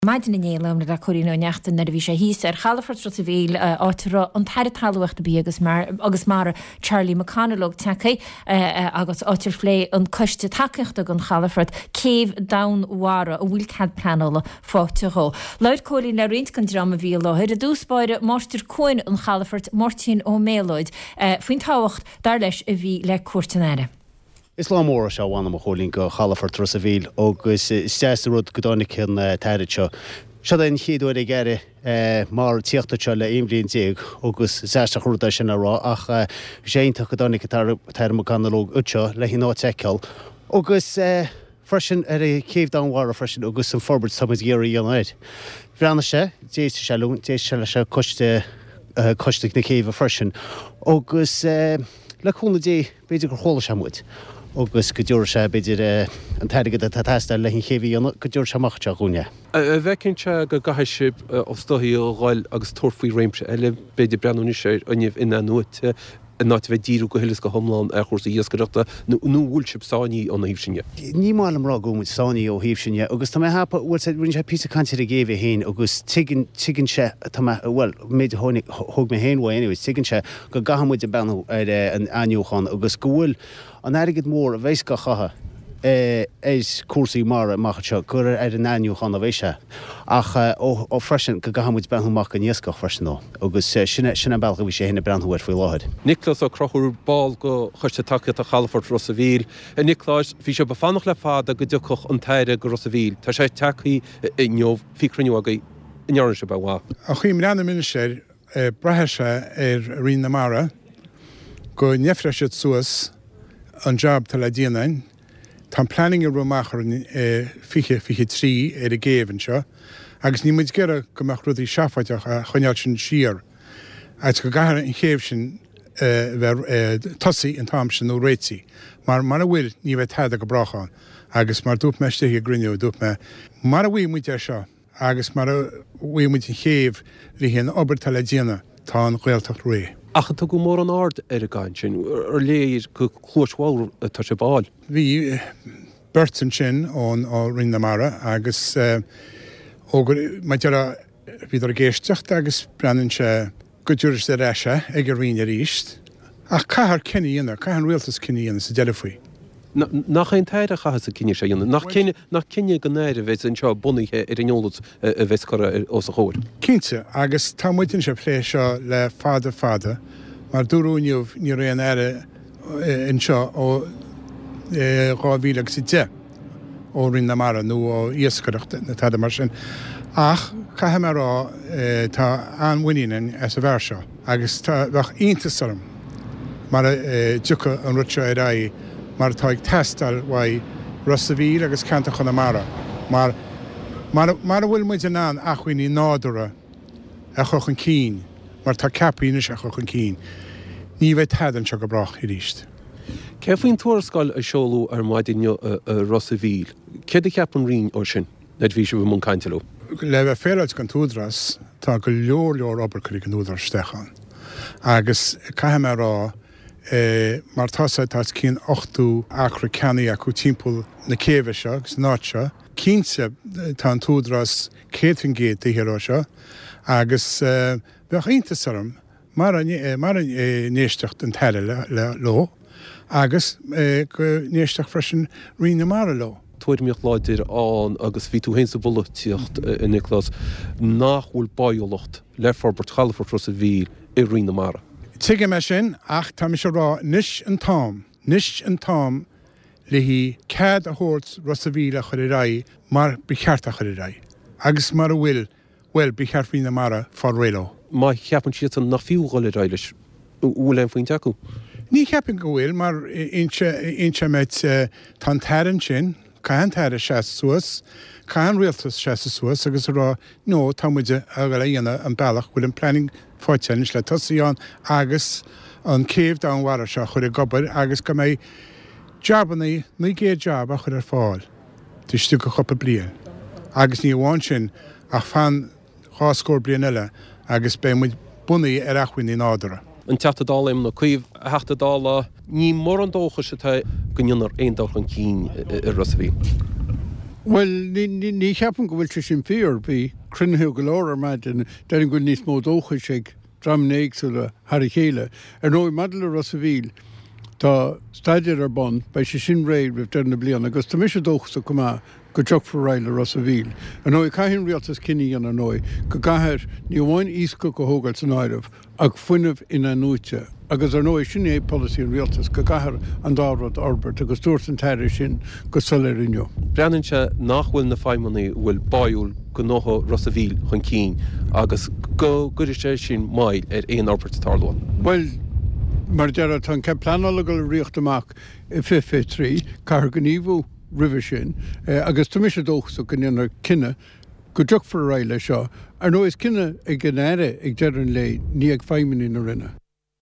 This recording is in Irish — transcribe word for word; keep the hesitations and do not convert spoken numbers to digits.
Maidin in élam na choíú neachtain na bhí sé híos ar chalafort tro a bhíl átra an tair talhacht bí agus mar agus mar Charlie McConnell take agus átir lé an coiste takecht an chalafort céh dahara a bhfuil cad planala fáteró. Leid cholí na rint gan drama bhí láthir a dúspáire mátir coin an chalafort Martin ó méloid faoin táhacht dar leis a bhí le cuairtenéire. Islám mór se bhhainna a cholín go chalafort tros a bhíl agus steasta rud godánig cin teiritse. Se an chéadúir i gceire mar tíochtta le imblíonn déag agus seasta chuúda sin rá ach séanta godánig teir McConnell ute le hí ná teiceil. Agus freisin ar é céh dáhhar freisin agus an forbert samid géirí dionaid. Bhreanna sé, déiste se lún, déiste se le se coiste coisteach na céh freisin. Agus le chúna dé beidir gur chola se muid. Agus go dúir sé beidir an teirigad a tátáiste le hín chéhí go dúir seachte a gúne. A bheitcinnte go gaithise ó stoí ó gháil agus torfaí réimse eile beidir breanúní sé aníomh ina nuite náit bheith díú go hilas go thomláin a chósa íoscareachta nó bhúil sib sáí ó na híbsinne. Ní máil am rá gúmid sáí ó híbsinne, agus tá hapa bhfuil sé rinn sé pí cantir a géh héin agus tuigann se bhfuil méid tháinig thug mé héanhha anyway, tuigann se go gahamid a benú ar an aniuchan agus go bhfuil an airigid mór a bhééis go chatha éis cuasaí mar maicha gur ar an aniuchan a bhéise ach ó freisin go gahamid benthúach an níoscach freisin nó agus sinna sinna bailcha bhí sé héna brandhuair faoi láthir. Nicholas ó crochúr ball go chuiste take a chalafort Ros a bhíl. A Nicholas bhí sé befannach le fád a go dúcoch an teire go Ros a bhíl. Tá sé takeí i neomh ficraniu aga inearan se bhá. A chuim leanna minister brethe se ar rion na mara go nefreisiid suas an job tal a díanain. Tá planning a rumachar fiche fiche trí ar a géhann seo, agus ní muid geire go meach rudí seafaideach a chuineáil sin siar. Ait go gahar an chéamh sin tosaí an tám sin nó réití. Mar mar a bhfuil ní bheith tead a go bracháin, agus mar dúp meiste a grinneú dúp me. Mar a bhí muid ar seo, agus mar a bhí muid an chéamh rí an obair tal a díana tá an ghailteach ré. Achan tá go mór an ard ar a gáin sin, ar léir go chlóisháil tá sé báil. Bhí Burton sin ón á Rinne na Mara agus ógur mai deara bhí ar géisteach agus breanann sé go dúir sé réise ag a riine ríist. Ach caithar cinníana, caihan rialtas cinníana sa deile faoi. Nach ein teire chahas a cinine sé dionne. Nach cinne go néire bheits an seo bunithe ar an jólat a bheits chora os a chóir. Cínte, agus tá muitin se plé seo le fada fada, mar dúrúniuh ní réon aire in seo ó ráhílag si de ó Rinne na Mara nó ó íoscareachta na tada mar sin. Ach, caithe mar rá tá anmhaíinen as a bhar seo, agus tá bheith iontasarm mar dúcha an rutse ar raí mar tá ag testal bhaid Ros a bhíl agus canta chun na Mara. Mar mar a bhfuil muid an an achhuioí nádura a chuch an cín, mar tá capíine a chuch an cín. Ní bheith teadan se go brach i ríist. Ce faoin tuarascáil a seolú ar maidinne Ros a bhíl. Céad a ceapan rion ó sin na bhí se bh mún caiinteú. Le bheith féad gan túdras tá go leor leor obair chuig an údar stechan. Agus caiime rá mar tása tá cín ochtú acra ceannaí acu timppul na céimhe seo agus náte. Cínse tá an túdras céan géad ihirrá seo agus bheith iontasarm mar an néisteacht an teile le lo agus go néisteach freisin Rinne na Mara lo. Tuairmíocht láidir an agus ví tú hénsa boltíocht in Nicholas nachhfuil bailolacht le forbert chalafort Ros a bhíl i Rinne na Mara. Tuige me sin ach tá se rá níos an tám, níos an tám le hí cad a thuirt Ros a bhíl a chuir raí mar bicheart a chuir raí. Agus mar a bhfuil bhfuil bicheart Rinne na Mara fá réiló. Má cheapan siad an nach fiú gáil ráiles bhfuil an faoin teacu. Ní cheapan go bhfuil mar inse meid tá teirann sin, caian teire se suas, caian rialtas se suas agus rá nó tá muide a go le dhéana an bailach bhfuil an planning fáitenis le tosaíán agus an céimh dáhhara se chuir gobar agus go méid jobbannaí ní géad job a chur ar fáil. Tuiste go choppa blian. Agus ní bháin sin ach fan cháscóir blian eile agus bé muid bunaí ar achhuií nádara. An teachtadálaim na cuomh heachtadála ní mór an dócha se go nionar aon dách an cín i Ros a bhíl. Well, ní cheapan go bhfuil sin fear bhí crunthú go leir maid den go níos mó dócha sé dramnéagsúla Har chéile. Ar nó madal Ross a bhíl tá staidir ar bon bei sé sin réid rih dena blian, agus tá mis dóchsa go go teach for réile Ross a bhíl. An nó caiithn rialtas cinine an an nó, go gaiir ní bhhain ísco go hógail san áirimh ag fuinemh ina núite. Agus ar nó sin é policy an rialtas go gaiir an dárad Albert agus dúirt an teir sin go solir inniu. Breanann se nachhfuil na feimmaní bhfuil baúil go nótha Ross a bhíl chun cín agus go gudir sé sin maiid ar éon Albert tarlóin. Well, mar dearad tan ce planala go riocht amach i fi fi trí car gníomhú rih sin agus tu mis dóchsa go inar cinenne go deach for réile seo ar nó is cinenne ag gnéire ag dearan le ní ag feimimií na rinne.